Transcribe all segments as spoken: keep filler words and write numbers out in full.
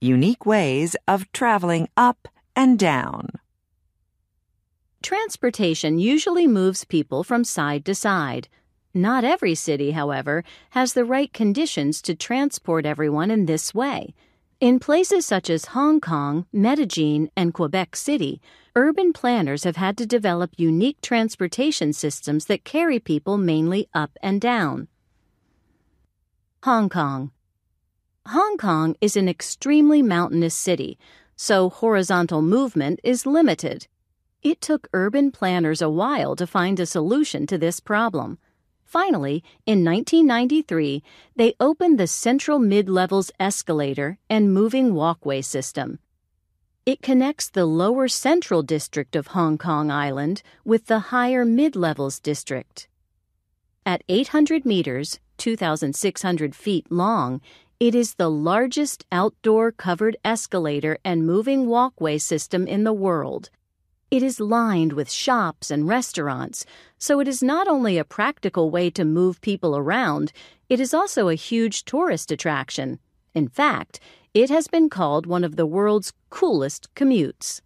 unique ways of traveling up and down. Transportation usually moves people from side to side. Not every city, however, has the right conditions to transport everyone in this way. In places such as Hong Kong, Medellin, and Quebec City, urban planners have had to develop unique transportation systems that carry people mainly up and down. Hong Kong. Hong Kong is an extremely mountainous city, so horizontal movement is limited. It took urban planners a while to find a solution to this problem. Finally, in nineteen ninety-three, they opened the Central Mid-Levels Escalator and Moving Walkway System. It connects the lower central district of Hong Kong Island with the higher mid-levels district. At eight hundred meters, two thousand six hundred feet long, it is the largest outdoor covered escalator and moving walkway system in the world. It is lined with shops and restaurants, so it is not only a practical way to move people around, it is also a huge tourist attraction. In fact, it has been called one of the world's coolest commutes.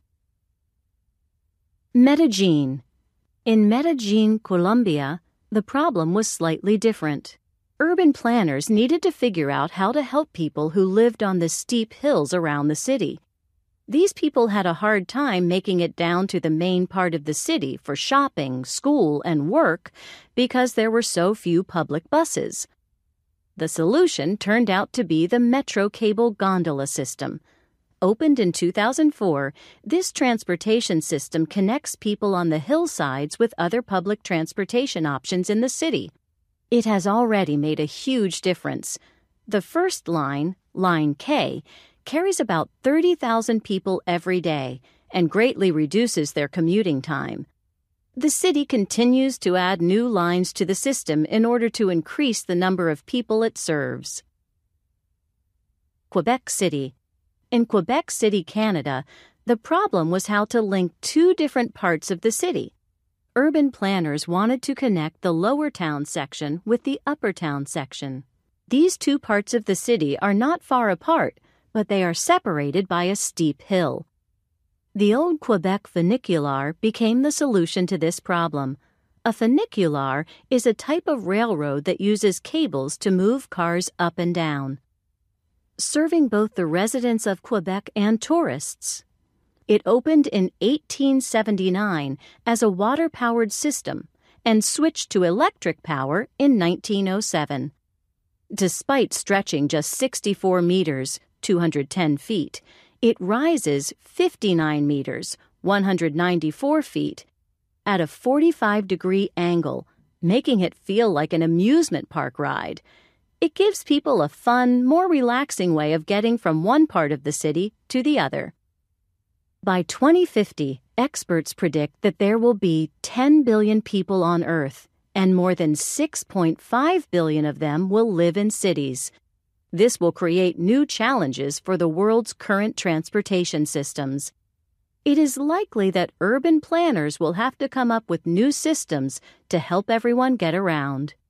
Medellin. In Medellin, Colombia, the problem was slightly different. Urban planners needed to figure out how to help people who lived on the steep hills around the city. These people had a hard time making it down to the main part of the city for shopping, school, and work because there were so few public buses. The solution turned out to be the Metro Cable Gondola system. Opened in two thousand four, this transportation system connects people on the hillsides with other public transportation options in the city. It has already made a huge difference. The first line, Line K, carries about thirty thousand people every day and greatly reduces their commuting time. The city continues to add new lines to the system in order to increase the number of people it serves. Quebec City. In Quebec City, Canada, the problem was how to link two different parts of the city. Urban planners wanted to connect the lower town section with the upper town section. These two parts of the city are not far apart, but they are separated by a steep hill. The old Quebec funicular became the solution to this problem. A funicular is a type of railroad that uses cables to move cars up and down, serving both the residents of Quebec and tourists. It opened in eighteen seventy-nine as a water-powered system and switched to electric power in nineteen oh seven. Despite stretching just sixty-four meters, two hundred ten feet, it rises fifty-nine meters, one hundred ninety-four feet, at a forty-five degree angle, making it feel like an amusement park ride. It gives people a fun, more relaxing way of getting from one part of the city to the other. By twenty fifty, experts predict that there will be ten billion people on Earth, and more than six point five billion of them will live in cities. This will create new challenges for the world's current transportation systems. It is likely that urban planners will have to come up with new systems to help everyone get around.